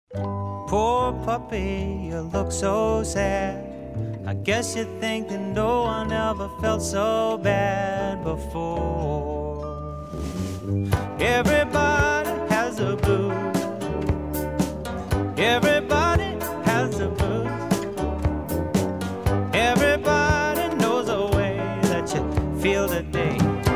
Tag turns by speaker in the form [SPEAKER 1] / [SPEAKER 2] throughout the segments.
[SPEAKER 1] Poor puppy, you look so sad. I guess you think that no one ever felt so bad before. Everybody has a blues. Everybody has a blues. Everybody knows a way that you feel today.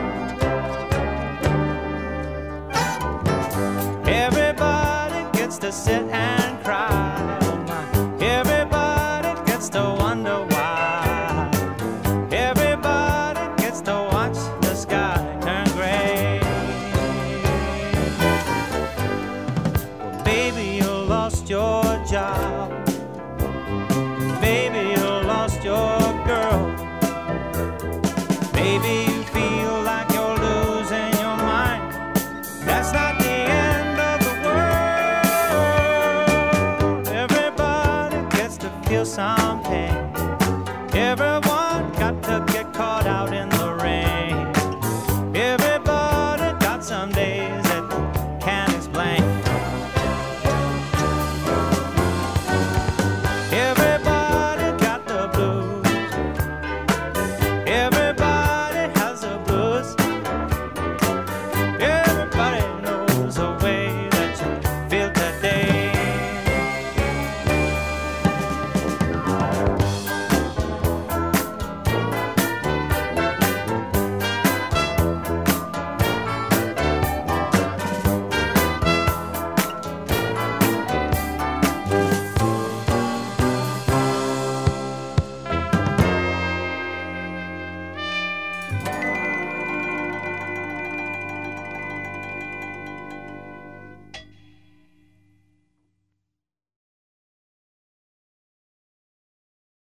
[SPEAKER 1] Everybody gets to sit and cry. Oh my. Everybody gets to wonder why. Everybody gets to watch the sky turn gray. Well, baby, you lost your job. Baby, you lost your girl. Baby, you feel like you're losing your mind. That's not the end of the world. Everybody gets to feel some pain. Everyone